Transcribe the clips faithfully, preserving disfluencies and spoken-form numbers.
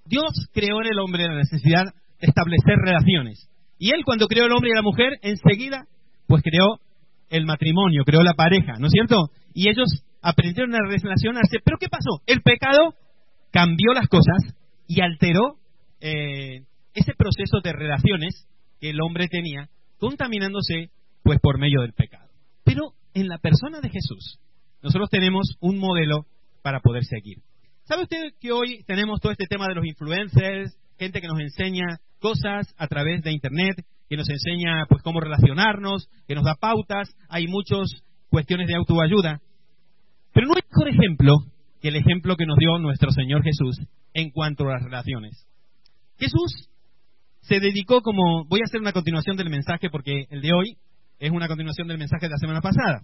Dios creó en el hombre la necesidad de establecer relaciones. Y Él, cuando creó el hombre y la mujer, enseguida, pues creó el matrimonio, creó la pareja, ¿no es cierto? Y ellos aprendieron a relacionarse. ¿Pero qué pasó? El pecado cambió las cosas y alteró eh, ese proceso de relaciones que el hombre tenía, contaminándose pues por medio del pecado. Pero en la persona de Jesús, nosotros tenemos un modelo para poder seguir. ¿Sabe usted que hoy tenemos todo este tema de los influencers, gente que nos enseña cosas a través de Internet, que nos enseña pues cómo relacionarnos, que nos da pautas, hay muchas cuestiones de autoayuda? Pero no hay mejor ejemplo que el ejemplo que nos dio nuestro Señor Jesús en cuanto a las relaciones. Jesús se dedicó, como voy a hacer una continuación del mensaje porque el de hoy es una continuación del mensaje de la semana pasada.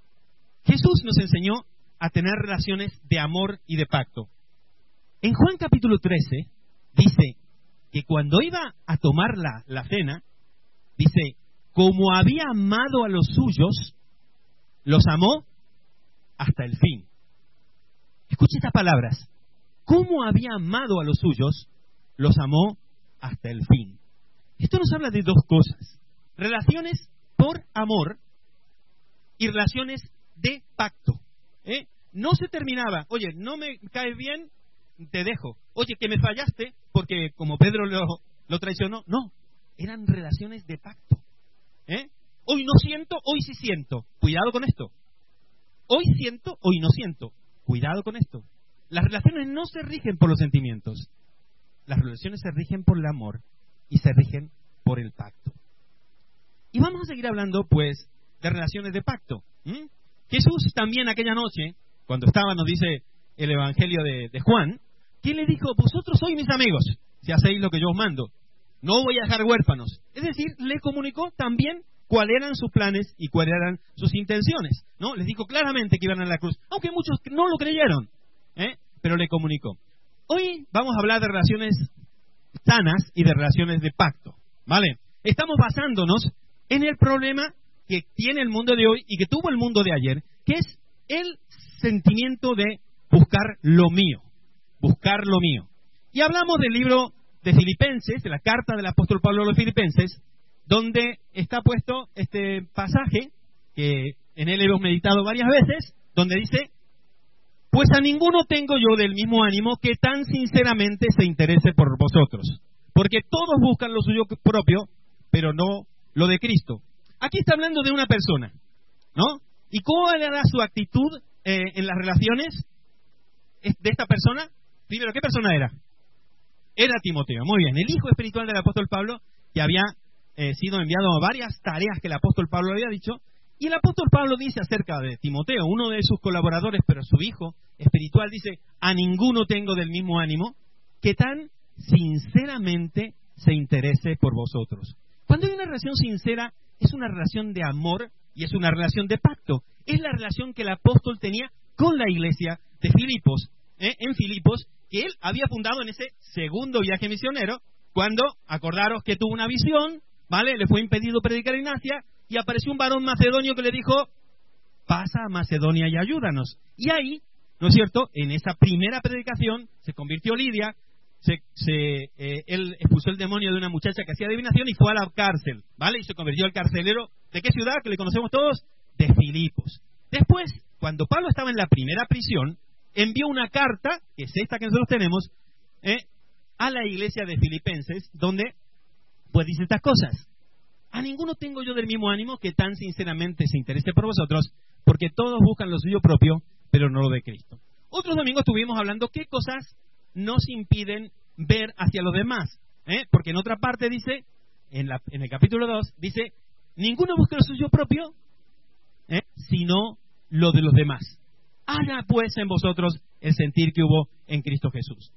Jesús nos enseñó a tener relaciones de amor y de pacto. En Juan capítulo trece dice que cuando iba a tomar la, la cena, dice, como había amado a los suyos, los amó hasta el fin. Escuche estas palabras. Como había amado a los suyos, los amó hasta el fin. Esto nos habla de dos cosas: relaciones por amor y relaciones de pacto. ¿Eh? No se terminaba, oye, no me cae bien, te dejo. Oye, que me fallaste porque como Pedro lo, lo traicionó. No, eran relaciones de pacto. ¿Eh? Hoy no siento, hoy sí siento. Cuidado con esto. Hoy siento, hoy no siento. Cuidado con esto. Las relaciones no se rigen por los sentimientos. Las relaciones se rigen por el amor y se rigen por el pacto. Y vamos a seguir hablando, pues, de relaciones de pacto. ¿Mm? Jesús también aquella noche, cuando estaba, nos dice el Evangelio de, de Juan, que le dijo, vosotros sois mis amigos, si hacéis lo que yo os mando. No voy a dejar huérfanos. Es decir, le comunicó también cuáles eran sus planes y cuáles eran sus intenciones, ¿no? Les dijo claramente que iban a la cruz, aunque muchos no lo creyeron, ¿eh? Pero le comunicó. Hoy vamos a hablar de relaciones sanas y de relaciones de pacto, ¿vale? Estamos basándonos en el problema que tiene el mundo de hoy y que tuvo el mundo de ayer, que es el sentimiento de buscar lo mío, buscar lo mío. Y hablamos del libro de Filipenses, de la carta del apóstol Pablo a los Filipenses, donde está puesto este pasaje, que en él hemos meditado varias veces, donde dice, pues a ninguno tengo yo del mismo ánimo que tan sinceramente se interese por vosotros, porque todos buscan lo suyo propio, pero no lo de Cristo. Aquí está hablando de una persona, ¿no? ¿Y cuál era su actitud eh, en las relaciones de esta persona? Primero, ¿qué persona era? Era Timoteo, muy bien, el hijo espiritual del apóstol Pablo, que había eh, sido enviado a varias tareas que el apóstol Pablo había dicho, y el apóstol Pablo dice acerca de Timoteo, uno de sus colaboradores, pero su hijo espiritual, dice, a ninguno tengo del mismo ánimo, que tan sinceramente se interese por vosotros. Cuando hay una relación sincera, es una relación de amor y es una relación de pacto. Es la relación que el apóstol tenía con la iglesia de Filipos, ¿eh? en Filipos, que él había fundado en ese segundo viaje misionero, cuando, acordaros que tuvo una visión, ¿vale? Le fue impedido predicar en Asia, y apareció un varón macedonio que le dijo, pasa a Macedonia y ayúdanos. Y ahí, ¿no es cierto?, en esa primera predicación, se convirtió Lidia, se, se, eh, él expulsó el demonio de una muchacha que hacía adivinación y fue a la cárcel, ¿vale? Y se convirtió al carcelero, ¿de qué ciudad? Que le conocemos todos, de Filipos. Después, cuando Pablo estaba en la primera prisión, envió una carta, que es esta que nosotros tenemos, eh, a la iglesia de Filipenses, donde, pues dice estas cosas. A ninguno tengo yo del mismo ánimo que tan sinceramente se interese por vosotros, porque todos buscan lo suyo propio, pero no lo de Cristo. Otros domingos estuvimos hablando qué cosas nos impiden ver hacia los demás, ¿eh? Porque en otra parte dice, en, la, en el capítulo dos, dice, ninguno busca lo suyo propio, ¿eh? sino lo de los demás. Haga pues en vosotros el sentir que hubo en Cristo Jesús.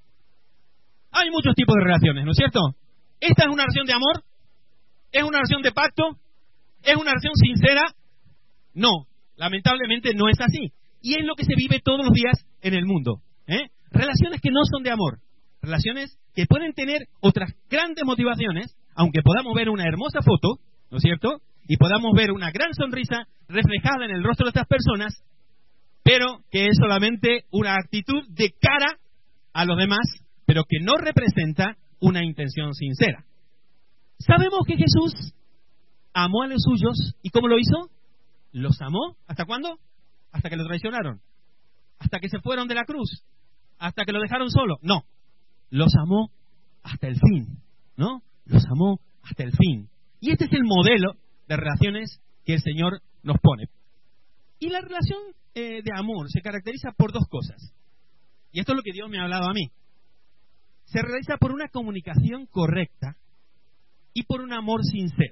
Hay muchos tipos de relaciones, ¿no es cierto? Esta es una relación de amor. ¿Es una relación de pacto? ¿Es una relación sincera? No, lamentablemente no es así. Y es lo que se vive todos los días en el mundo. ¿eh? Relaciones que no son de amor. Relaciones que pueden tener otras grandes motivaciones, aunque podamos ver una hermosa foto, ¿no es cierto? Y podamos ver una gran sonrisa reflejada en el rostro de estas personas, pero que es solamente una actitud de cara a los demás pero que no representa una intención sincera. Sabemos que Jesús amó a los suyos, ¿y cómo lo hizo? ¿Los amó? ¿Hasta cuándo? Hasta que lo traicionaron, hasta que se fueron de la cruz, hasta que lo dejaron solo. No, los amó hasta el fin, ¿no? Los amó hasta el fin. Y este es el modelo de relaciones que el Señor nos pone. Y la relación eh, de amor se caracteriza por dos cosas. Y esto es lo que Dios me ha hablado a mí. Se realiza por una comunicación correcta y por un amor sincero.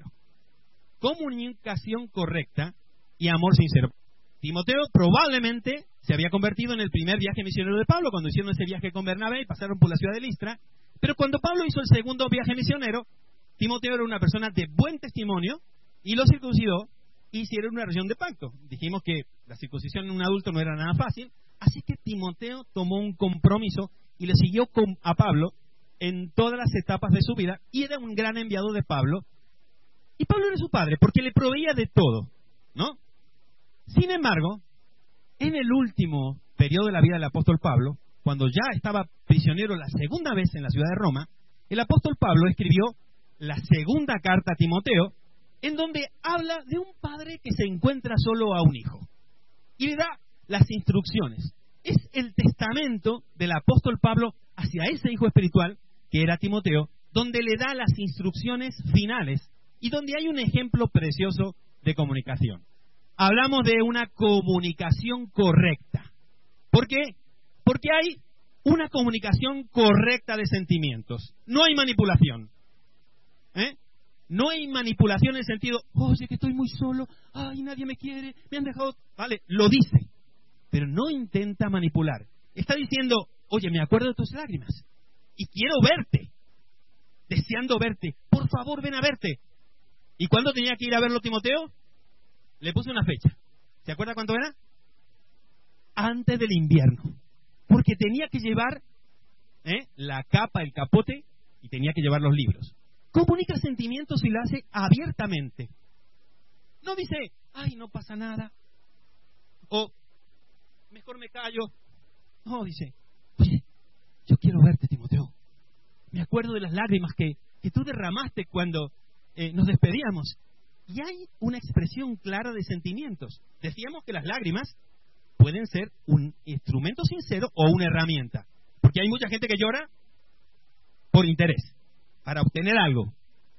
Comunicación correcta y amor sincero. Timoteo probablemente se había convertido en el primer viaje misionero de Pablo cuando hicieron ese viaje con Bernabé y pasaron por la ciudad de Listra. Pero cuando Pablo hizo el segundo viaje misionero, Timoteo era una persona de buen testimonio y lo circuncidó y hicieron una relación de pacto. Dijimos que la circuncisión en un adulto no era nada fácil, así que Timoteo tomó un compromiso y le siguió con, a Pablo en todas las etapas de su vida y era un gran enviado de Pablo. Y Pablo era su padre porque le proveía de todo, ¿no? Sin embargo, en el último periodo de la vida del apóstol Pablo, cuando ya estaba prisionero la segunda vez en la ciudad de Roma, el apóstol Pablo escribió la segunda carta a Timoteo, en donde habla de un padre que se encuentra solo a un hijo y le da las instrucciones. Es el testamento del apóstol Pablo hacia ese hijo espiritual que era Timoteo, donde le da las instrucciones finales y donde hay un ejemplo precioso de comunicación. Hablamos de una comunicación correcta. ¿Por qué? Porque hay una comunicación correcta de sentimientos. No hay manipulación. ¿Eh? No hay manipulación en el sentido, oye, que estoy muy solo, ay, nadie me quiere, me han dejado... Vale, lo dice, pero no intenta manipular. Está diciendo, oye, me acuerdo de tus lágrimas y quiero verte, deseando verte, por favor ven a verte. ¿Y cuándo tenía que ir a verlo Timoteo? Le puse una fecha. ¿Se acuerda cuánto era? Antes del invierno. Porque tenía que llevar ¿eh? la capa, el capote, y tenía que llevar los libros. Comunica sentimientos y lo hace abiertamente. No dice, ay, no pasa nada. O, mejor me callo. No, dice, oye, yo quiero verte, Timoteo. Me acuerdo de las lágrimas que, que tú derramaste cuando eh, nos despedíamos. Y hay una expresión clara de sentimientos. Decíamos que las lágrimas pueden ser un instrumento sincero o una herramienta. Porque hay mucha gente que llora por interés, para obtener algo.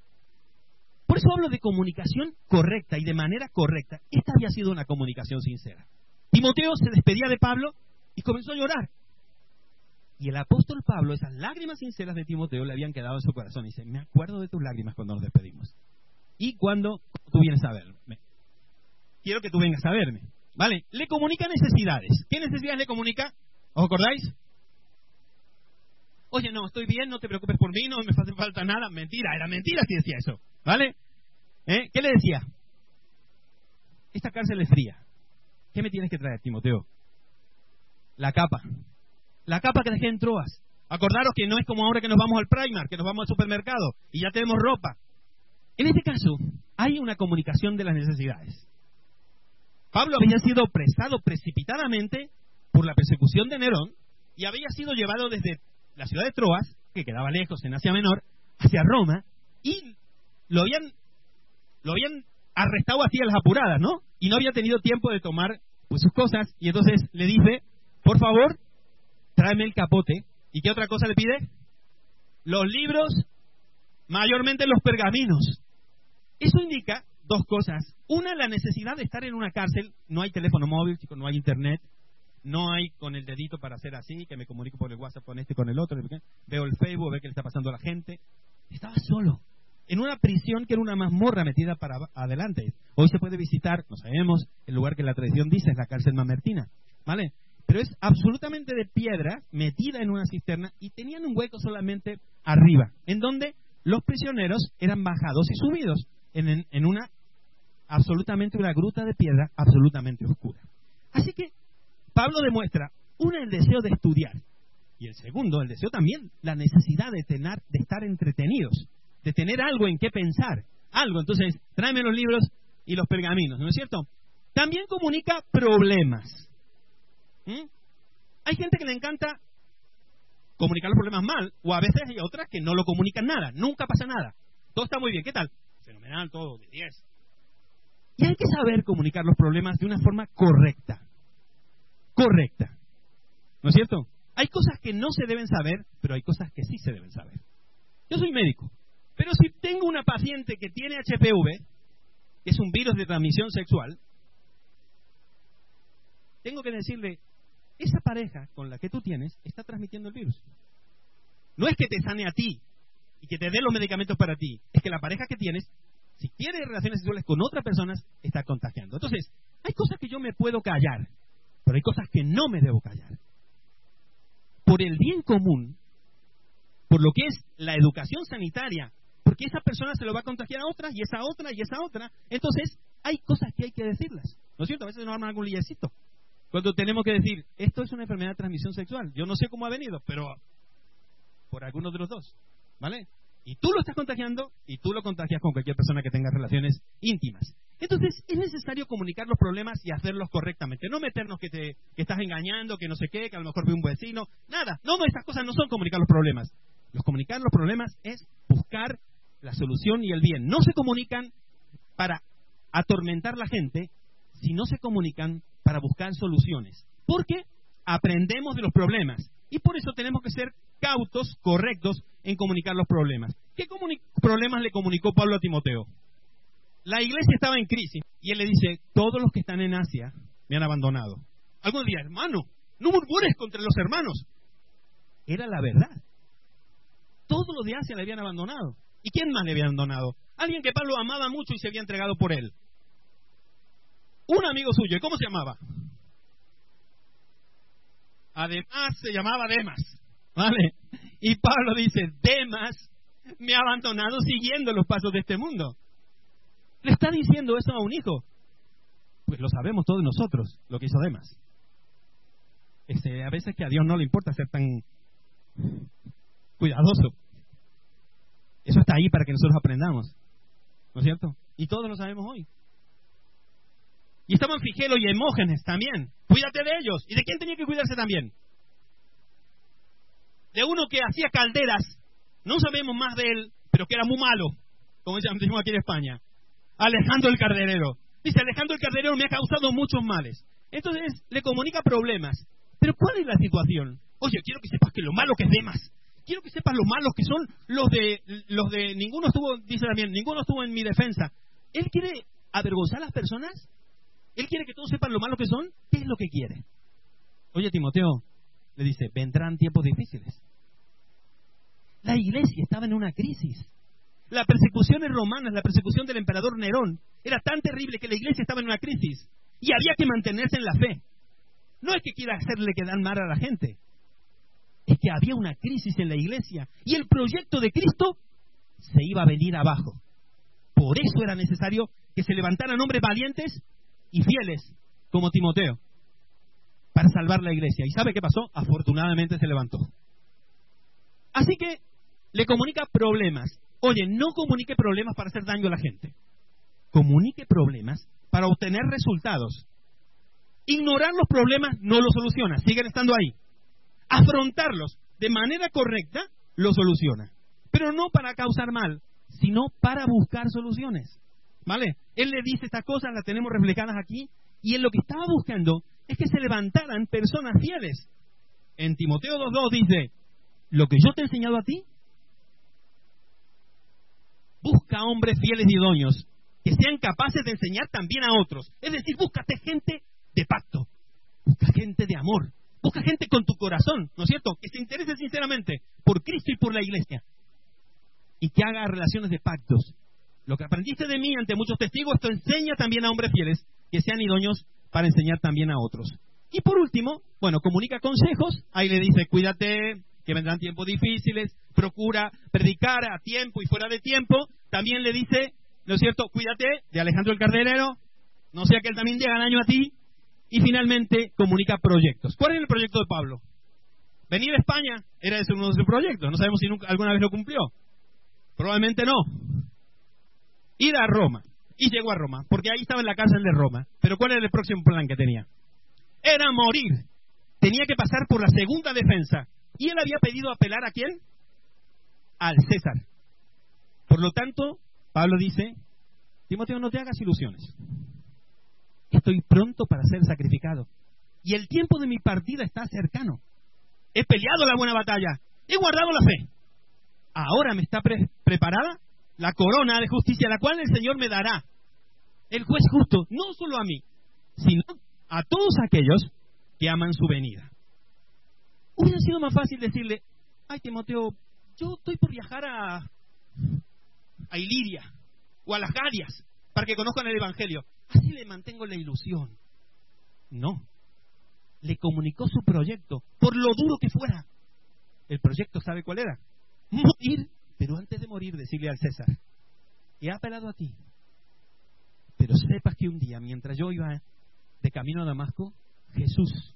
Por eso hablo de comunicación correcta y de manera correcta. Esta había sido una comunicación sincera. Timoteo se despedía de Pablo y comenzó a llorar. Y el apóstol Pablo, esas lágrimas sinceras de Timoteo le habían quedado en su corazón. Y dice, me acuerdo de tus lágrimas cuando nos despedimos. Y cuando tú vienes a verme. Quiero que tú vengas a verme. ¿Vale? Le comunica necesidades. ¿Qué necesidades le comunica? ¿Os acordáis? Oye, no, estoy bien, no te preocupes por mí, no me hace falta nada. Mentira, era mentira si decía eso. ¿Vale? ¿Eh? ¿Qué le decía? Esta cárcel es fría. ¿Qué me tienes que traer, Timoteo? La capa. La capa que dejé en Troas. Acordaros que no es como ahora que nos vamos al Primark, que nos vamos al supermercado y ya tenemos ropa. En este caso, hay una comunicación de las necesidades. Pablo había sido apresado precipitadamente por la persecución de Nerón y había sido llevado desde la ciudad de Troas, que quedaba lejos en Asia Menor, hacia Roma, y lo habían, lo habían arrestado así a las apuradas, ¿no? Y no había tenido tiempo de tomar pues sus cosas, y entonces le dice, por favor, tráeme el capote. ¿Y qué otra cosa le pide? Los libros, mayormente los pergaminos. Eso indica dos cosas. Una, la necesidad de estar en una cárcel. No hay teléfono móvil, chicos, no hay internet. No hay con el dedito para hacer así, que me comunico por el WhatsApp con este y con el otro. Veo el Facebook, veo qué le está pasando a la gente. Estaba solo, en una prisión que era una mazmorra metida para adelante. Hoy se puede visitar, no sabemos, el lugar que la tradición dice es la cárcel mamertina, ¿vale? Pero es absolutamente de piedra, metida en una cisterna, y tenían un hueco solamente arriba, en donde los prisioneros eran bajados y subidos en, en, en una, absolutamente una gruta de piedra absolutamente oscura. Así que Pablo demuestra, uno, el deseo de estudiar, y el segundo, el deseo también, la necesidad de, tener, de estar entretenidos, de tener algo en qué pensar, algo. Entonces, tráeme los libros y los pergaminos, ¿no es cierto? También comunica problemas. ¿Mm? Hay gente que le encanta comunicar los problemas mal, o a veces hay otras que no lo comunican nada, nunca pasa nada. Todo está muy bien, ¿qué tal? Fenomenal, todo, de diez. Y hay que saber comunicar los problemas de una forma correcta. Correcta. ¿No es cierto? Hay cosas que no se deben saber, pero hay cosas que sí se deben saber. Yo soy médico, pero si tengo una paciente que tiene H P V, que es un virus de transmisión sexual, tengo que decirle, esa pareja con la que tú tienes está transmitiendo el virus. No es que te sane a ti y que te dé los medicamentos para ti, es que la pareja que tienes, si tiene relaciones sexuales con otras personas, está contagiando. Entonces, hay cosas que yo me puedo callar, pero hay cosas que no me debo callar. Por el bien común, por lo que es la educación sanitaria, porque esa persona se lo va a contagiar a otra, y esa otra, y esa otra. Entonces, hay cosas que hay que decirlas. ¿No es cierto? A veces nos arman algún lillecito. Cuando tenemos que decir, esto es una enfermedad de transmisión sexual. Yo no sé cómo ha venido, pero por alguno de los dos. ¿Vale? Y tú lo estás contagiando, y tú lo contagias con cualquier persona que tenga relaciones íntimas. Entonces, es necesario comunicar los problemas y hacerlos correctamente. No meternos que te que estás engañando, que no sé qué, que a lo mejor ve un vecino. Nada. No, no, estas cosas no son comunicar los problemas. Los comunicar los problemas es buscar la solución y el bien. No se comunican para atormentar a la gente, sino se comunican para buscar soluciones. Porque aprendemos de los problemas. Y por eso tenemos que ser cautos, correctos en comunicar los problemas. ¿Qué problemas le comunicó Pablo a Timoteo? La iglesia estaba en crisis y él le dice, todos los que están en Asia me han abandonado. Algunos dirán, hermano, no murmures contra los hermanos. Era la verdad. Todos los de Asia le habían abandonado. ¿Y quién más le había abandonado? Alguien que Pablo amaba mucho y se había entregado por él. Un amigo suyo. ¿Y cómo se llamaba? Además se llamaba Demas. ¿Vale? Y Pablo dice, Demas me ha abandonado siguiendo los pasos de este mundo. ¿Le está diciendo eso a un hijo? Pues lo sabemos todos nosotros, lo que hizo Demas. Este, a veces que a Dios no le importa ser tan cuidadoso. Eso está ahí para que nosotros aprendamos. ¿No es cierto? Y todos lo sabemos hoy. Y estaban Figelo y Hermógenes también. Cuídate de ellos. ¿Y de quién tenía que cuidarse también? De uno que hacía calderas. No sabemos más de él, pero que era muy malo, como decimos aquí en España. Alejandro el Carderero. Dice, Alejandro el Carderero me ha causado muchos males. Entonces le comunica problemas. Pero ¿cuál es la situación? Oye, quiero que sepas que lo malo que es Demas. Quiero que sepas lo malos que son los de los de ninguno estuvo, dice también, ninguno estuvo en mi defensa. Él quiere avergonzar a las personas. Él quiere que todos sepan lo malo que son. ¿Qué es lo que quiere? Oye, Timoteo, le dice, vendrán tiempos difíciles. La iglesia estaba en una crisis. Las persecuciones romanas, la persecución del emperador Nerón, era tan terrible que la iglesia estaba en una crisis. Y había que mantenerse en la fe. No es que quiera hacerle quedar mal a la gente. Es que había una crisis en la iglesia. Y el proyecto de Cristo se iba a venir abajo. Por eso era necesario que se levantaran hombres valientes y fieles, como Timoteo, para salvar la iglesia. ¿Y sabe qué pasó? Afortunadamente se levantó. Así que le comunica problemas. Oye, no comunique problemas para hacer daño a la gente. Comunique problemas para obtener resultados. Ignorar los problemas no los soluciona, siguen estando ahí. Afrontarlos de manera correcta los soluciona. Pero no para causar mal, sino para buscar soluciones. ¿Vale? Él le dice estas cosas, las tenemos reflejadas aquí, y él lo que estaba buscando es que se levantaran personas fieles. En Timoteo dos dos dice, lo que yo te he enseñado a ti, busca hombres fieles y idóneos, que sean capaces de enseñar también a otros. Es decir, búscate gente de pacto, busca gente de amor, busca gente con tu corazón, ¿no es cierto? Que se interese sinceramente por Cristo y por la iglesia, y que haga relaciones de pactos. Lo que aprendiste de mí ante muchos testigos, esto enseña también a hombres fieles, que sean idóneos para enseñar también a otros. Y por último, bueno, comunica consejos. Ahí le dice, cuídate, que vendrán tiempos difíciles, procura predicar a tiempo y fuera de tiempo. También le dice, ¿no es cierto?, cuídate de Alejandro el Carderero, no sea que él también llegue daño a ti. Y finalmente comunica proyectos. ¿Cuál es el proyecto de Pablo? Venir a España era ese uno de sus proyectos. No sabemos si nunca, alguna vez lo cumplió. Probablemente no. Ir a Roma. Y llegó a Roma, porque ahí estaba en la cárcel de Roma. Pero ¿cuál era el próximo plan que tenía? Era morir. Tenía que pasar por la segunda defensa, Y él había pedido apelar ¿a quién? Al César. Por lo tanto, Pablo dice, Timoteo, no te hagas ilusiones. Estoy pronto para ser sacrificado. Y el tiempo de mi partida está cercano. He peleado la buena batalla. He guardado la fe. Ahora me está pre- preparada la corona de justicia, la cual el Señor me dará. El juez justo, no solo a mí, sino a todos aquellos que aman su venida. Hubiera sido más fácil decirle, ay Timoteo, yo estoy por viajar a, a Iliria o a las Galias para que conozcan el Evangelio. Así le mantengo la ilusión. No. Le comunicó su proyecto, por lo duro que fuera. El proyecto, ¿sabe cuál era? Morir, pero antes de morir decirle al César, he apelado a ti, pero sepas que un día, mientras yo iba de camino a Damasco, Jesús,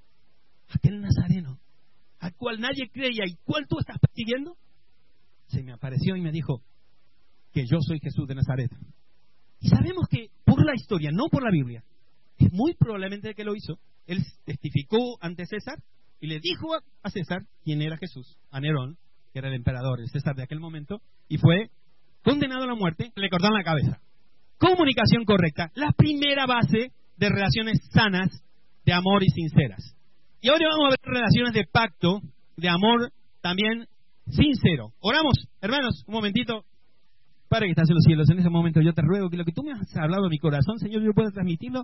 aquel nazareno, al cual nadie creía y cual tú estás persiguiendo, se me apareció y me dijo que yo soy Jesús de Nazaret. Y sabemos que por la historia, no por la Biblia, es muy probablemente que lo hizo. Él testificó ante César y le dijo a César quién era Jesús, a Nerón, que era el emperador, el César de aquel momento, y fue condenado a la muerte, le cortaron la cabeza. Comunicación correcta, la primera base de relaciones sanas, de amor y sinceras. Y ahora vamos a ver relaciones de pacto, de amor también sincero. Oramos, hermanos, un momentito. Padre que estás en los cielos, en ese momento yo te ruego que lo que tú me has hablado a mi corazón, Señor, yo pueda transmitirlo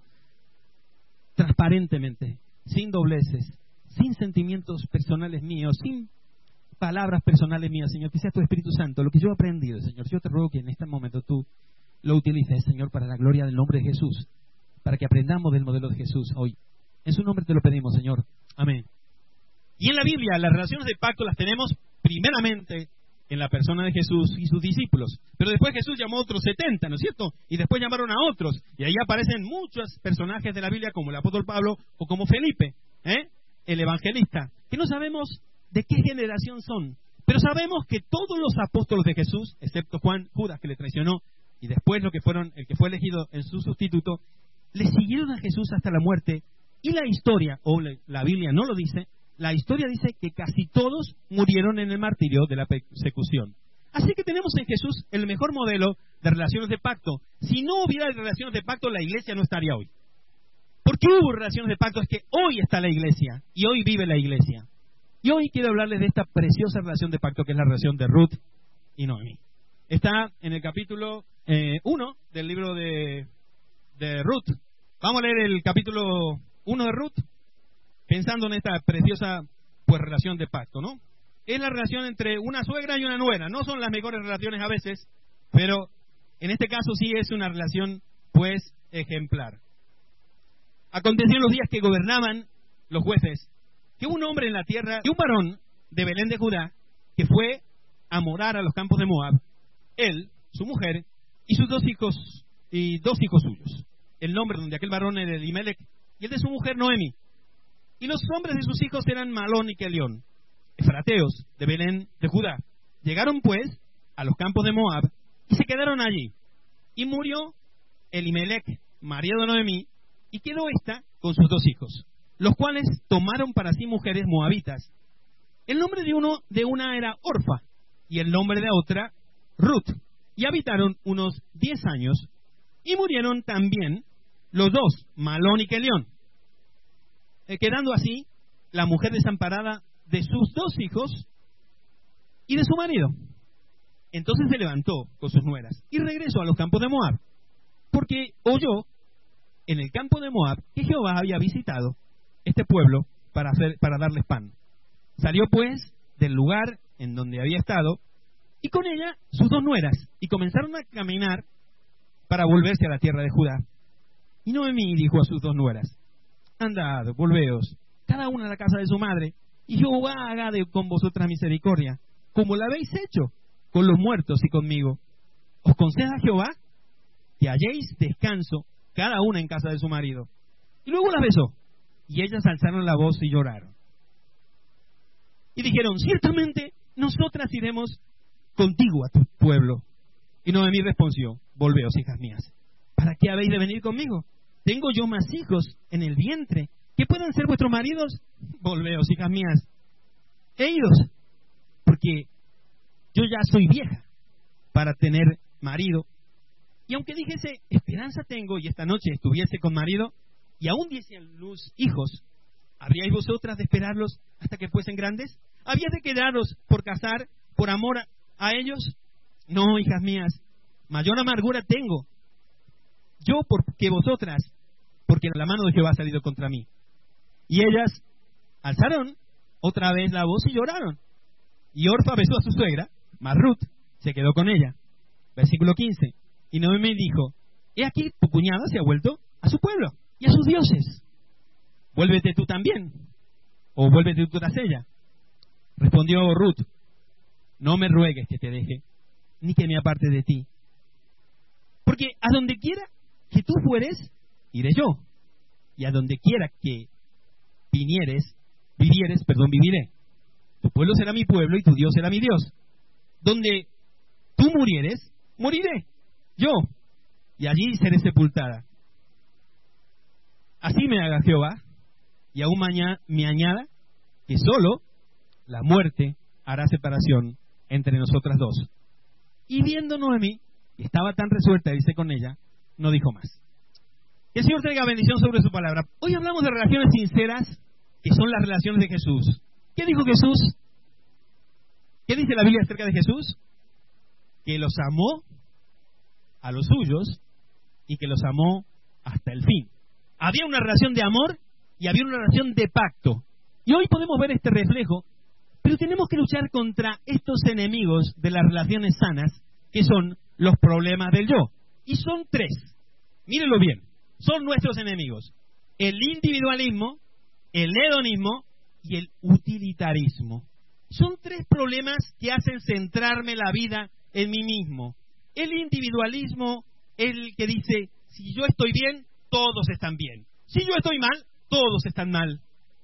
transparentemente, sin dobleces, sin sentimientos personales míos, sin palabras personales mías, Señor, que sea tu Espíritu Santo, lo que yo he aprendido, Señor. Yo te ruego que en este momento tú lo utilices, Señor, para la gloria del nombre de Jesús, para que aprendamos del modelo de Jesús hoy. En su nombre te lo pedimos, Señor. Amén. Y en la Biblia, las relaciones de pacto las tenemos primeramente en la persona de Jesús y sus discípulos. Pero después Jesús llamó a otros setenta, ¿no es cierto? Y después llamaron a otros. Y ahí aparecen muchos personajes de la Biblia, como el apóstol Pablo o como Felipe, ¿eh? el evangelista, que no sabemos de qué generación son. Pero sabemos que todos los apóstoles de Jesús, excepto Juan, Judas, que le traicionó, y después lo que fueron, el que fue elegido en su sustituto, le siguieron a Jesús hasta la muerte. Y la historia, o la Biblia no lo dice, la historia dice que casi todos murieron en el martirio de la persecución. Así que tenemos en Jesús el mejor modelo de relaciones de pacto. Si no hubiera relaciones de pacto, la iglesia no estaría hoy. ¿Por qué hubo relaciones de pacto? Es que hoy está la iglesia y hoy vive la iglesia. Y hoy quiero hablarles de esta preciosa relación de pacto que es la relación de Ruth y Noemí. Está en el capítulo uno eh, del libro de, de Ruth. Vamos a leer el capítulo uno de Ruth, pensando en esta preciosa pues relación de pacto, ¿no? Es la relación entre una suegra y una nuera. No son las mejores relaciones a veces, pero en este caso sí es una relación pues ejemplar. Aconteció en los días que gobernaban los jueces que un hombre en la tierra y un varón de Belén de Judá que fue a morar a los campos de Moab, él, su mujer y sus dos hijos y dos hijos suyos. El nombre de aquel varón era Elimelech y el de su mujer Noemi. Y los nombres de sus hijos eran Malón y Kelión, efrateos de Belén de Judá. Llegaron pues a los campos de Moab y se quedaron allí. Y murió Elimelech, marido de Noemí, y quedó ésta con sus dos hijos, los cuales tomaron para sí mujeres moabitas. El nombre de uno de una era Orfa y el nombre de otra Ruth. Y habitaron unos diez años y murieron también los dos, Malón y Kelión, eh, quedando así la mujer desamparada de sus dos hijos y de su marido. Entonces se levantó con sus nueras y regresó a los campos de Moab, porque oyó en el campo de Moab que Jehová había visitado este pueblo para hacer, para darles pan. Salió pues del lugar en donde había estado y con ella sus dos nueras y comenzaron a caminar para volverse a la tierra de Judá. Y Noemí dijo a sus dos nueras: andad, volveos, cada una a la casa de su madre, y Jehová haga de con vosotras misericordia, como la habéis hecho con los muertos y conmigo. Os conceda Jehová que halléis descanso cada una en casa de su marido. Y luego las besó, y ellas alzaron la voz y lloraron. Y dijeron: ciertamente nosotras iremos contigo a tu pueblo. Y Noemí respondió: volveos, hijas mías, ¿para qué habéis de venir conmigo? ¿Tengo yo más hijos en el vientre que puedan ser vuestros maridos? Volveos, hijas mías. he ido, porque yo ya soy vieja para tener marido. Y aunque dijese, esperanza tengo, y esta noche estuviese con marido, y aún diesen luz hijos, ¿habríais vosotras de esperarlos hasta que fuesen grandes? ¿Habíais de quedaros por casar, por amor a, a ellos? No, hijas mías, mayor amargura tengo yo porque vosotras, porque la mano de Jehová ha salido contra mí. Y ellas alzaron otra vez la voz y lloraron. Y Orfa besó a su suegra, mas Ruth se quedó con ella. Versículo quince. Y Noemi dijo, he aquí tu cuñada se ha vuelto a su pueblo y a sus dioses. Vuélvete tú también, o vuélvete tú tras ella. Respondió Ruth, no me ruegues que te deje, ni que me aparte de ti. Porque a donde quiera que tú fueres, iré yo. Y a donde quiera que vinieres, vivieres, perdón, viviré. Tu pueblo será mi pueblo y tu Dios será mi Dios. Donde tú murieres, moriré yo, y allí seré sepultada. Así me haga Jehová, y aún me añada que solo la muerte hará separación entre nosotras dos. Y viendo Noemi, que estaba tan resuelta de irse con ella, no dijo más. Que el Señor traiga bendición sobre su palabra. Hoy hablamos de relaciones sinceras, que son las relaciones de Jesús. ¿Qué dijo Jesús? ¿Qué dice la Biblia acerca de Jesús? Que los amó a los suyos y que los amó hasta el fin. Había una relación de amor y había una relación de pacto. Y hoy podemos ver este reflejo, pero tenemos que luchar contra estos enemigos de las relaciones sanas, que son los problemas del yo. Y son tres. Mírenlo bien. Son nuestros enemigos. El individualismo, el hedonismo y el utilitarismo. Son tres problemas que hacen centrarme la vida en mí mismo. El individualismo, el que dice, si yo estoy bien, todos están bien. Si yo estoy mal, todos están mal.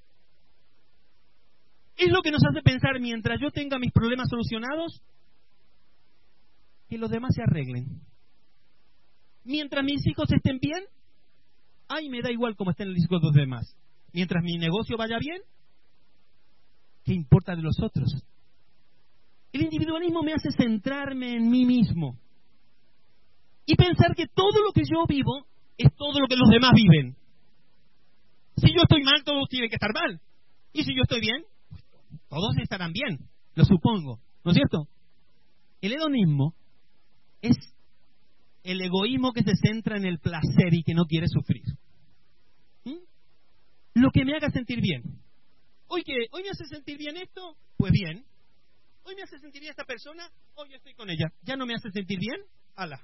Es lo que nos hace pensar, mientras yo tenga mis problemas solucionados, que los demás se arreglen. Mientras mis hijos estén bien, ay, me da igual cómo estén los hijos de los demás. Mientras mi negocio vaya bien, ¿qué importa de los otros? El individualismo me hace centrarme en mí mismo y pensar que todo lo que yo vivo es todo lo que los demás viven. Si yo estoy mal, todos tienen que estar mal. Y si yo estoy bien, todos estarán bien, lo supongo, ¿no es cierto? El hedonismo es el egoísmo que se centra en el placer y que no quiere sufrir. ¿Mm? Lo que me haga sentir bien. Hoy que hoy me hace sentir bien esto, pues bien. Hoy me hace sentir bien esta persona, hoy yo estoy con ella. ¿Ya no me hace sentir bien? ¡Hala!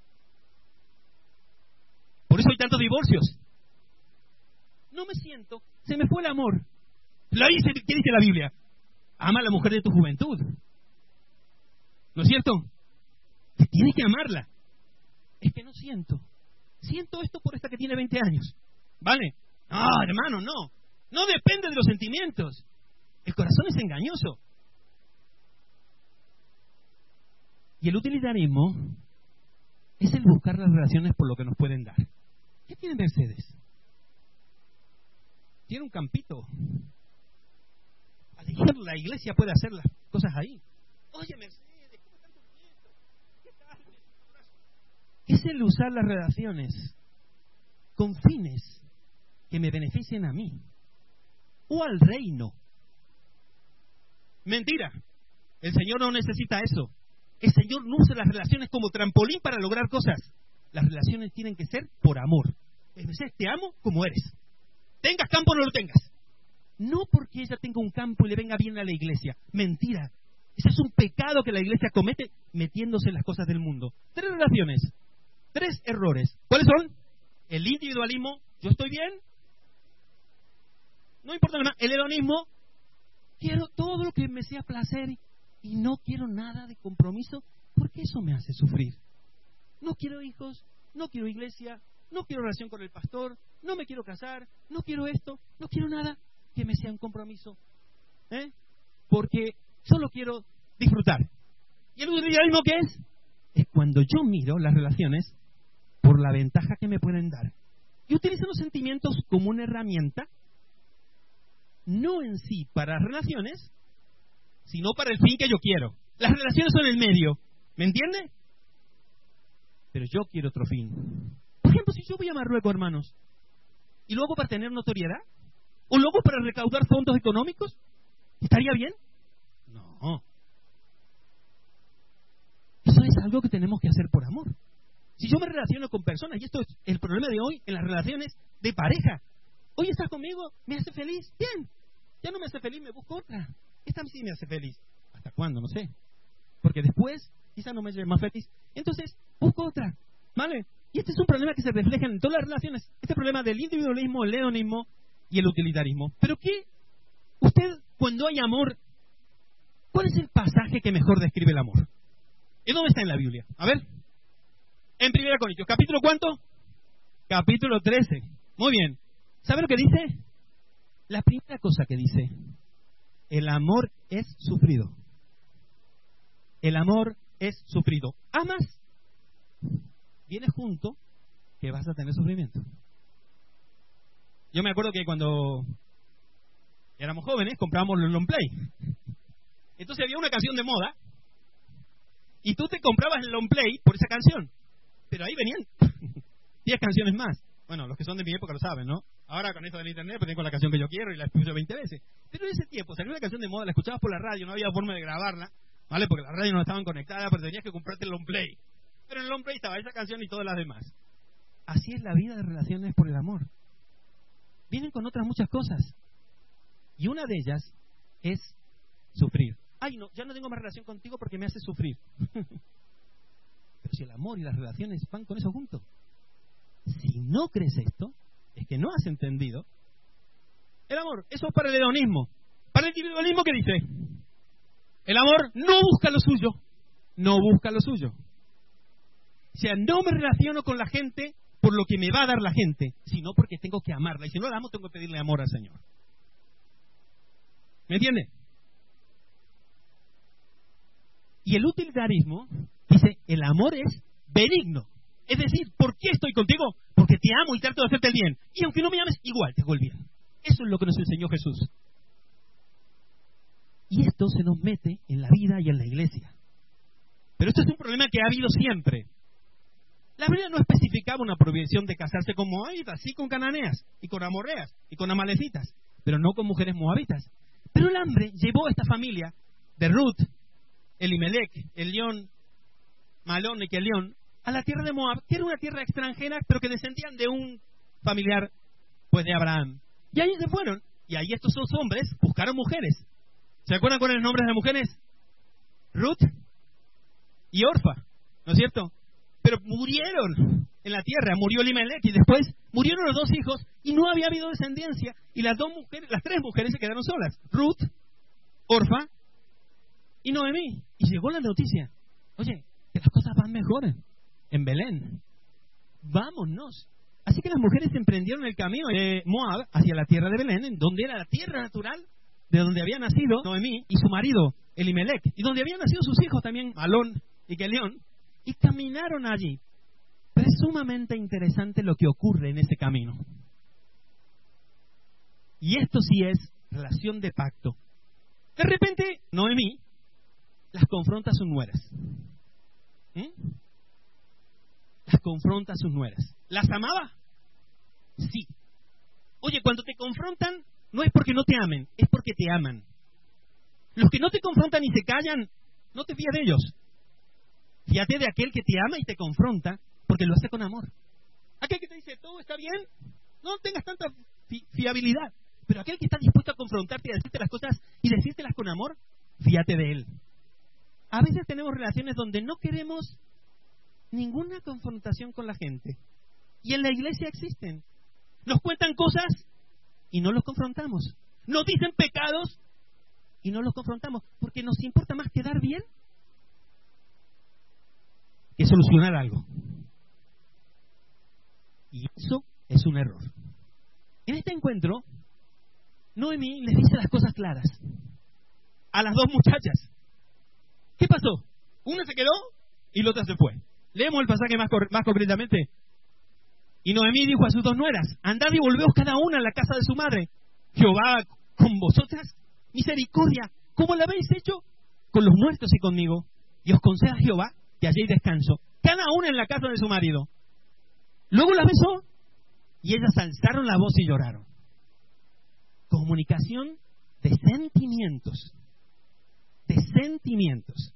Por eso hay tantos divorcios. No me siento, se me fue el amor. ¿La dice, ¿qué dice la Biblia? Ama a la mujer de tu juventud. ¿No es cierto? Que tienes que amarla. Es que no siento. Siento esto por esta que tiene veinte años. ¿Vale? No, hermano, no. No depende de los sentimientos. El corazón es engañoso. Y el utilitarismo es el buscar las relaciones por lo que nos pueden dar. ¿Qué tiene Mercedes? Tiene un campito. A lo mejor la iglesia puede hacer las cosas ahí. Oye, Mercedes, ¿cómo están tus nietos? ¿Qué tal? Es el usar las relaciones con fines que me beneficien a mí o al reino. Mentira. El Señor no necesita eso. El Señor no usa las relaciones como trampolín para lograr cosas. Las relaciones tienen que ser por amor. Es decir, te amo como eres. Tengas campo o no lo tengas. No porque ella tenga un campo y le venga bien a la iglesia. Mentira. Ese es un pecado que la iglesia comete metiéndose en las cosas del mundo. Tres relaciones. Tres errores. ¿Cuáles son? El individualismo. Yo estoy bien. No importa nada más. El hedonismo. Quiero todo lo que me sea placer y no quiero nada de compromiso porque eso me hace sufrir. No quiero hijos, no quiero iglesia, no quiero relación con el pastor, no me quiero casar, no quiero esto, no quiero nada que me sea un compromiso. ¿Eh? Porque solo quiero disfrutar. ¿Y el utilitarismo qué es? Es cuando yo miro las relaciones por la ventaja que me pueden dar. Y utilizo los sentimientos como una herramienta, no en sí para relaciones, sino para el fin que yo quiero. Las relaciones son el medio, ¿me entiende? Pero yo quiero otro fin. Por ejemplo, si yo voy a Marruecos, hermanos, y luego para tener notoriedad, o luego para recaudar fondos económicos, ¿estaría bien? No. Eso es algo que tenemos que hacer por amor. Si yo me relaciono con personas, y esto es el problema de hoy en las relaciones de pareja. Hoy estás conmigo, me hace feliz, bien. Ya no me hace feliz, me busco otra. Esta sí me hace feliz. ¿Hasta cuándo? No sé. Porque después, quizá no me lleve más feliz. Entonces, busco otra. ¿Vale? Y este es un problema que se refleja en todas las relaciones. Este problema del individualismo, el hedonismo y el utilitarismo. Pero ¿qué? Usted, cuando hay amor, ¿cuál es el pasaje que mejor describe el amor? ¿Y dónde está en la Biblia? A ver. En Primera Corintios. ¿Capítulo cuánto? Capítulo trece. Muy bien. ¿Sabe lo que dice? La primera cosa que dice, el amor es sufrido. El amor es sufrido. Amas, viene junto que vas a tener sufrimiento. Yo me acuerdo que cuando éramos jóvenes comprábamos los long play. Entonces había una canción de moda y tú te comprabas el long play por esa canción. Pero ahí venían diez canciones más. Bueno, los que son de mi época lo saben, ¿no? Ahora con esto del internet, pues tengo la canción que yo quiero y la escucho veinte veces. Pero en ese tiempo salió una canción de moda, la escuchabas por la radio, no había forma de grabarla, ¿vale? Porque las radios no estaban conectadas, pero tenías que comprarte el long play. Pero en el long play estaba esa canción y todas las demás. Así es la vida de relaciones por el amor. Vienen con otras muchas cosas. Y una de ellas es sufrir. Ay, no, ya no tengo más relación contigo porque me hace sufrir. Pero si el amor y las relaciones van con eso juntos. Si no crees esto, es que no has entendido el amor. Eso es para el hedonismo. Para el individualismo, ¿qué dice? El amor no busca lo suyo. No busca lo suyo. O sea, no me relaciono con la gente por lo que me va a dar la gente, sino porque tengo que amarla. Y si no la amo, tengo que pedirle amor al Señor. ¿Me entiende? Y el utilitarismo dice, el amor es benigno. Es decir, ¿por qué estoy contigo? Porque te amo y trato de hacerte el bien. Y aunque no me ames, igual te hago el bien. Eso es lo que nos enseñó Jesús. Y esto se nos mete en la vida y en la iglesia. Pero esto es un problema que ha habido siempre. La Biblia no especificaba una prohibición de casarse con moabitas, sí con cananeas, y con amorreas, y con amalecitas, pero no con mujeres moabitas. Pero el hambre llevó a esta familia de Ruth, Elimelec, Elión, Malón y Kelión, a la tierra de Moab, que era una tierra extranjera, pero que descendían de un familiar, pues, de Abraham. Y ahí se fueron, y ahí estos dos hombres buscaron mujeres. ¿Se acuerdan cuáles son los nombres de las mujeres? Ruth y Orfa, ¿no es cierto? Pero murieron en la tierra, murió Elimelec, y después murieron los dos hijos, y no había habido descendencia, y las dos mujeres, las tres mujeres se quedaron solas, Ruth, Orfa y Noemí. Y llegó la noticia, oye, que las cosas van mejor en Belén, vámonos. Así que las mujeres emprendieron el camino de Moab hacia la tierra de Belén, en donde era la tierra natural de donde había nacido Noemí y su marido Elimelec, y donde habían nacido sus hijos también, Malón y Kelión, y caminaron allí. Pero es sumamente interesante lo que ocurre en ese camino. Y esto sí es relación de pacto. De repente, Noemí las confronta a sus nueras. ¿Mm? Las confronta a sus nueras. ¿Las amaba? Sí. Oye, cuando te confrontan, no es porque no te amen, es porque te aman. Los que no te confrontan y se callan, no te fías de ellos. Fíjate de aquel que te ama y te confronta, porque lo hace con amor. Aquel que te dice, todo está bien, no tengas tanta fi- fiabilidad. Pero aquel que está dispuesto a confrontarte y a decirte las cosas y decírtelas con amor, fíjate de él. A veces tenemos relaciones donde no queremos ninguna confrontación con la gente. Y en la iglesia existen. Nos cuentan cosas y no los confrontamos. Nos dicen pecados y no los confrontamos. Porque nos importa más quedar bien que solucionar algo. Y eso es un error. En este encuentro, Noemí les dice las cosas claras a las dos muchachas. ¿Qué pasó? Una se quedó y la otra se fue. Leemos el pasaje más, cor- más concretamente. Y Noemí dijo a sus dos nueras, andad y volveos cada una a la casa de su madre. Jehová con vosotras, misericordia como lo habéis hecho con los muertos y conmigo, y os conceda Jehová que halléis descanso, cada una en la casa de su marido. Luego la besó, y ellas alzaron la voz y lloraron. Comunicación de sentimientos, de sentimientos.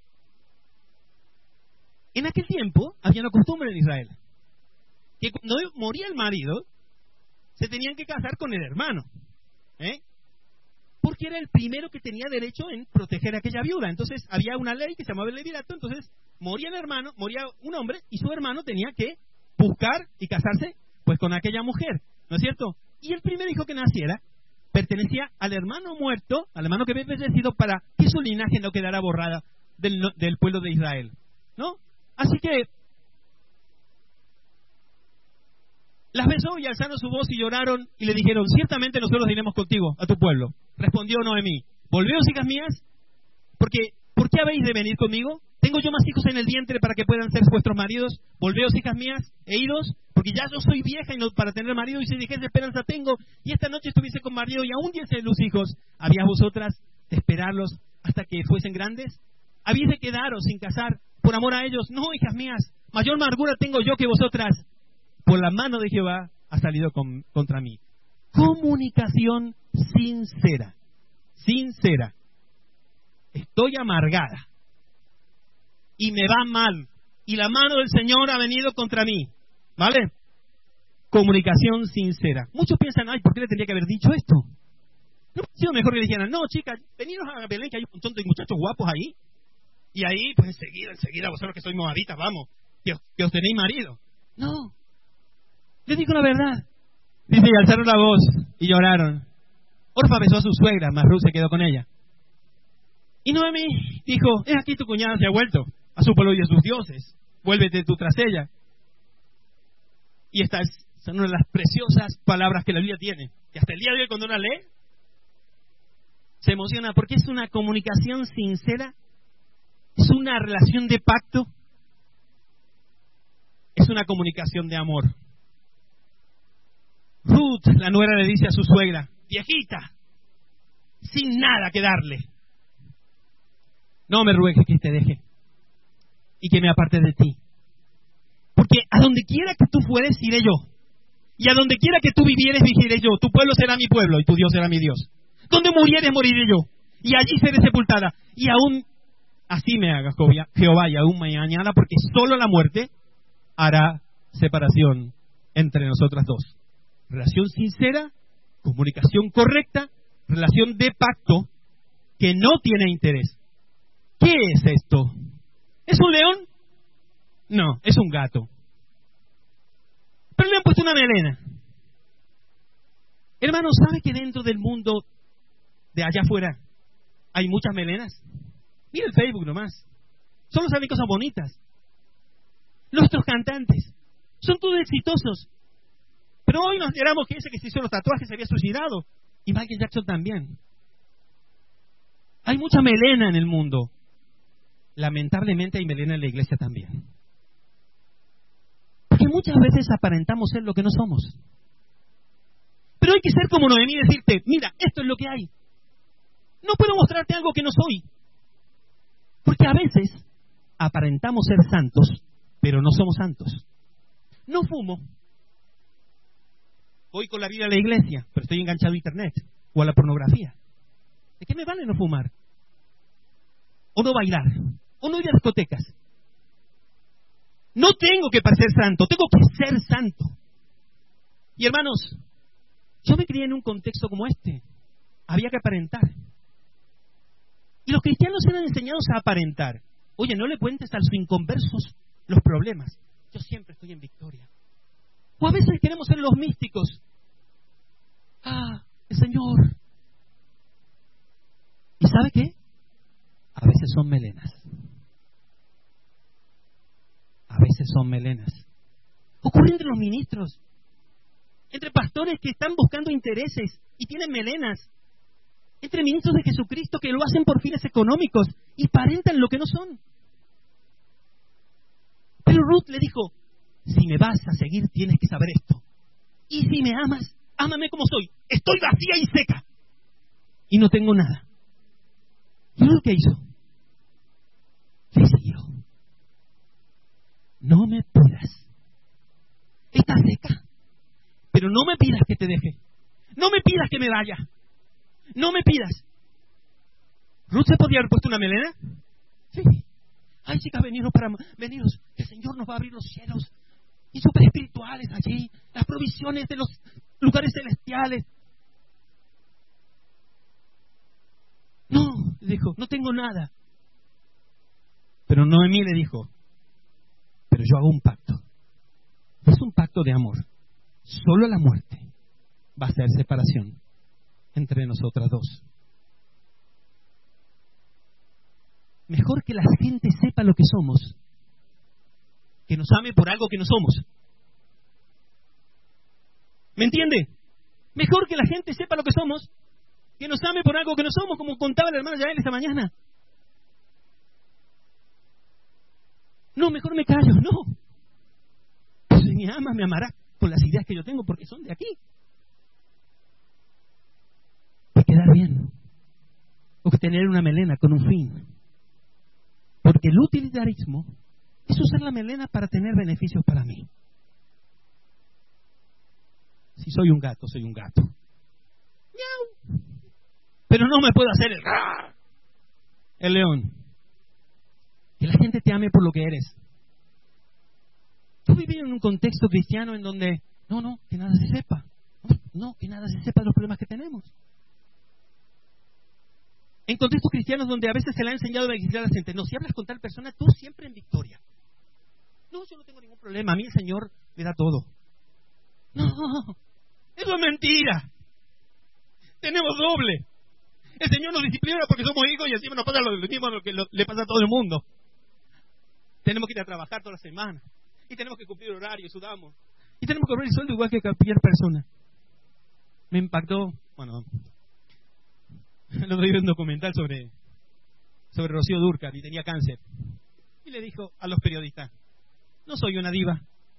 En aquel tiempo había una costumbre en Israel, que cuando moría el marido, se tenían que casar con el hermano, ¿eh? Porque era el primero que tenía derecho en proteger a aquella viuda. Entonces había una ley que se llamaba el levirato. Entonces moría el hermano, moría un hombre, y su hermano tenía que buscar y casarse pues con aquella mujer, ¿no es cierto? Y el primer hijo que naciera pertenecía al hermano muerto, al hermano que había fallecido, para que su linaje no quedara borrada del, del pueblo de Israel, ¿no? Así que las besó y alzaron su voz y lloraron y le dijeron: ciertamente nosotros iremos contigo a tu pueblo. Respondió Noemí: volveos, hijas mías, porque ¿por qué habéis de venir conmigo? ¿Tengo yo más hijos en el vientre para que puedan ser vuestros maridos? Volveos, hijas mías, e iros, porque ya yo soy vieja y no para tener marido, y si dijese esperanza tengo, y esta noche estuviese con marido y aún diese luz hijos, ¿habías vosotras de esperarlos hasta que fuesen grandes? ¿Habéis de quedaros sin casar por amor a ellos? No, hijas mías, mayor amargura tengo yo que vosotras. Por la mano de Jehová ha salido con, contra mí. Comunicación sincera, sincera. Estoy amargada y me va mal, y la mano del Señor ha venido contra mí, ¿vale? Comunicación sincera. Muchos piensan: ay, ¿por qué le tendría que haber dicho esto? ¿No hubiera sido mejor que le dijeran: no, chicas, veniros a Belén, que hay un montón de muchachos guapos ahí, y ahí, pues enseguida, enseguida, vosotros que sois moabitas, vamos, que os, que os tenéis marido? No, les digo la verdad. Dice: y alzaron la voz y lloraron. Orfa besó a su suegra, mas Ruth se quedó con ella. Y Noemí dijo: es aquí tu cuñada se ha vuelto a su pueblo y a sus dioses, vuélvete tú tras ella. Y estas son una de las preciosas palabras que la Biblia tiene, que hasta el día de hoy cuando uno lee se emociona, porque es una comunicación sincera, es una relación de pacto, es una comunicación de amor. Ruth, la nuera, le dice a su suegra: viejita, sin nada que darle, no me ruegues que te deje y que me aparte de ti, porque a donde quiera que tú fueres iré yo, y a donde quiera que tú vivieres viviré yo. Tu pueblo será mi pueblo y tu Dios será mi Dios. Donde murieres moriré yo, y allí seré sepultada, y aún así me haga Jehová, y aún mañana, porque solo la muerte hará separación entre nosotras dos. Relación sincera, comunicación correcta, relación de pacto que no tiene interés. ¿Qué es esto? ¿Es un león? No, es un gato. Pero le han puesto una melena. Hermano, ¿sabe que dentro del mundo de allá afuera hay muchas melenas? Mira el Facebook nomás. Solo salen cosas bonitas. Nuestros cantantes son todos exitosos. Pero hoy nos enteramos que ese que se hizo los tatuajes se había suicidado. Y Michael Jackson también. Hay mucha melena en el mundo. Lamentablemente hay melena en la iglesia también. Porque muchas veces aparentamos ser lo que no somos. Pero hay que ser como Noemí y decirte: mira, esto es lo que hay. No puedo mostrarte algo que no soy. Porque a veces aparentamos ser santos, pero no somos santos. No fumo. Voy con la vida a la iglesia, pero estoy enganchado a internet o a la pornografía. ¿De qué me vale no fumar? O no bailar, o no ir a discotecas. No tengo que parecer santo, tengo que ser santo. Y hermanos, yo me crié en un contexto como este. Había que aparentar. Y los cristianos eran enseñados a aparentar. Oye, no le cuentes a los inconversos los problemas. Yo siempre estoy en victoria. O a veces queremos ser los místicos. Ah, el Señor. ¿Y sabe qué? A veces son melenas. A veces son melenas. Ocurre entre los ministros, entre pastores que están buscando intereses y tienen melenas, entre ministros de Jesucristo que lo hacen por fines económicos y parentan lo que no son. Pero Ruth le dijo: si me vas a seguir tienes que saber esto, y si me amas, ámame como soy. Estoy vacía y seca y no tengo nada. ¿Y lo que hizo? Le siguió. No me pidas. Está seca. Pero no me pidas que te deje. No me pidas que me vaya. No me pidas. ¿Ruth se podía haber puesto una melena? Sí. Ay, chicas, veniros para... Veniros, que el Señor nos va a abrir los cielos. Y súper espirituales allí. Las provisiones de los lugares celestiales. No, dijo, no tengo nada. Pero Noemí le dijo, pero yo hago un pacto. Es un pacto de amor. Solo la muerte va a ser separación entre nosotras dos. Mejor que la gente sepa lo que somos, que nos ame por algo que no somos. ¿Me entiende? Mejor que la gente sepa lo que somos, que nos ame por algo que no somos, como contaba la hermana Yael esta mañana. No, mejor me callo, no. Pues si me ama, me amará con las ideas que yo tengo, porque son de aquí. De quedar bien. O que tener una melena con un fin. Porque el utilitarismo es usar la melena para tener beneficios para mí. Si soy un gato, soy un gato. ¡Miau! Pero no me puedo hacer el ¡rar! El león. Que la gente te ame por lo que eres. Tú vives en un contexto cristiano en donde, no, no, que nada se sepa. No, que nada se sepa de los problemas que tenemos. En contextos cristianos donde a veces se le ha enseñado a decir a la gente, no, si hablas con tal persona, tú siempre en victoria. No, yo no tengo ningún problema, a mí el Señor me da todo. No, eso es mentira. Tenemos doble. El Señor nos disciplina porque somos hijos y encima nos pasa lo mismo lo que lo, le pasa a todo el mundo. Tenemos que ir a trabajar toda la semana. Y tenemos que cumplir horario, sudamos. Y tenemos que cobrar el sueldo igual que cualquier persona. Me impactó, bueno, el otro día vi un documental sobre, sobre Rocío Dúrcal y tenía cáncer. Y le dijo a los periodistas, no soy una diva.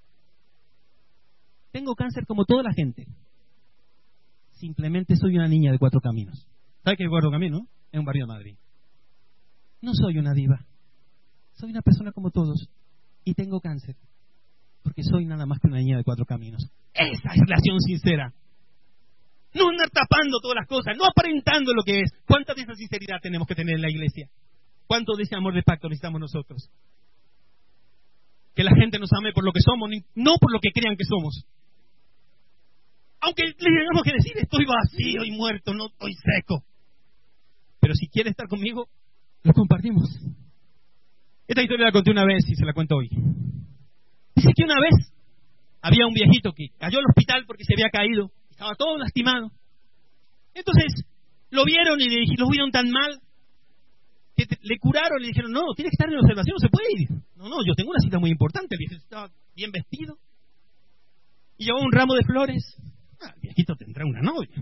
Tengo cáncer como toda la gente. Simplemente soy una niña de Cuatro Caminos. ¿Sabes qué es Cuatro Caminos? Es un barrio de Madrid. No soy una diva. Soy una persona como todos. Y tengo cáncer. Porque soy nada más que una niña de Cuatro Caminos. Esa es relación sincera. No andar tapando todas las cosas, no aparentando lo que es. ¿Cuánta de esa sinceridad tenemos que tener en la iglesia? ¿Cuánto de ese amor de pacto necesitamos nosotros? Que la gente nos ame por lo que somos, no por lo que crean que somos. Aunque le tengamos que decir, estoy vacío y muerto, no estoy seco. Pero si quiere estar conmigo, lo compartimos. Esta historia la conté una vez y se la cuento hoy. Dice que una vez había un viejito que cayó al hospital porque se había caído. Estaba todo lastimado. Entonces lo vieron y le, lo vieron tan mal que te, le curaron y le dijeron, no, tiene que estar en observación, no se puede ir. No, no, yo tengo una cita muy importante. El viejito estaba bien vestido y llevaba un ramo de flores. Ah, el viejito tendrá una novia.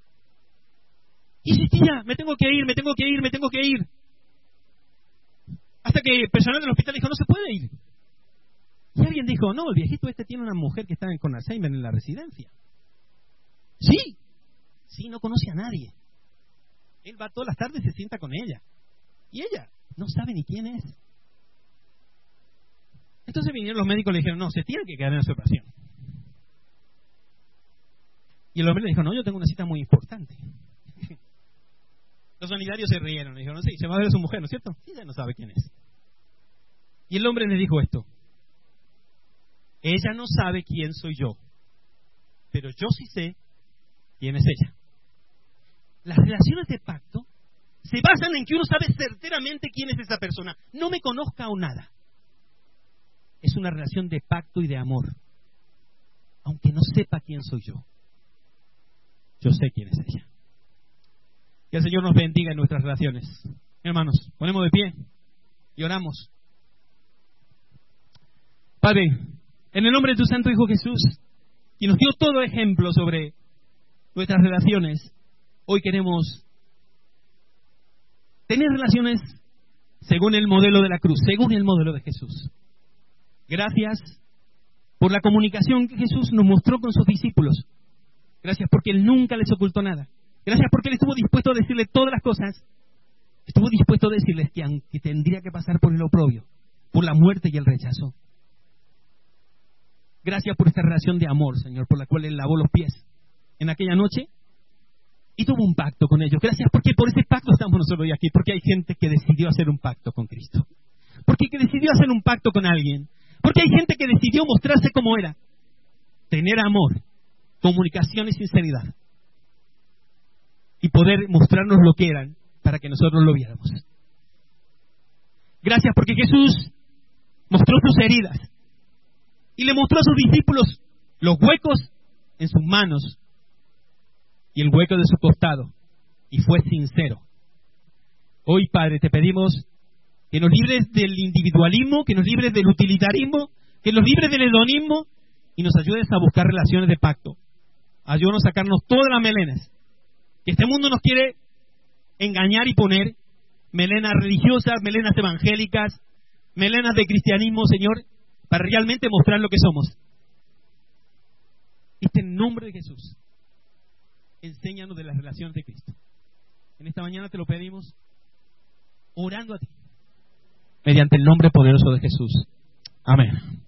Y dice, tía, me tengo que ir, me tengo que ir, me tengo que ir. Hasta que el personal del hospital dijo, no se puede ir. Y alguien dijo, no, el viejito este tiene una mujer que está con Alzheimer en la residencia. Sí, sí, no conoce a nadie. Él va todas las tardes y se sienta con ella. Y ella no sabe ni quién es. Entonces vinieron los médicos y le dijeron, no, se tiene que quedar en la observación. Y el hombre le dijo, no, yo tengo una cita muy importante. Los sanitarios se rieron, le dijeron, sí, se va a ver a su mujer, ¿no es cierto? Sí, ella no sabe quién es. Y el hombre le dijo esto, ella no sabe quién soy yo, pero yo sí sé quién es ella. Las relaciones de pacto se basan en que uno sabe certeramente quién es esa persona, no me conozca o nada. Es una relación de pacto y de amor, aunque no sepa quién soy yo. Yo sé quién es ella. Que el Señor nos bendiga en nuestras relaciones. Hermanos, ponemos de pie y oramos. Padre, en el nombre de tu Santo Hijo Jesús, y nos dio todo ejemplo sobre nuestras relaciones, hoy queremos tener relaciones según el modelo de la cruz, según el modelo de Jesús. Gracias por la comunicación que Jesús nos mostró con sus discípulos. Gracias porque Él nunca les ocultó nada. Gracias porque Él estuvo dispuesto a decirle todas las cosas Estuvo dispuesto a decirles que aunque tendría que pasar por el oprobio, por la muerte y el rechazo. Gracias por esta relación de amor, Señor, por la cual Él lavó los pies en aquella noche y tuvo un pacto con ellos. Gracias porque por ese pacto estamos nosotros hoy aquí, porque hay gente que decidió hacer un pacto con Cristo. Porque que decidió hacer un pacto con alguien. Porque hay gente que decidió mostrarse como era. Tener amor, comunicación y sinceridad. Y poder mostrarnos lo que eran para que nosotros lo viéramos. Gracias porque Jesús mostró sus heridas y le mostró a sus discípulos los huecos en sus manos y el hueco de su costado, y fue sincero. Hoy, Padre, te pedimos que nos libres del individualismo, que nos libres del utilitarismo, que nos libres del hedonismo y nos ayudes a buscar relaciones de pacto. Ayúdanos a sacarnos todas las melenas que este mundo nos quiere engañar y poner, melenas religiosas, melenas evangélicas, melenas de cristianismo, Señor, para realmente mostrar lo que somos. Y en nombre de Jesús, enséñanos de las relaciones de Cristo. En esta mañana te lo pedimos, orando a ti, mediante el nombre poderoso de Jesús. Amén.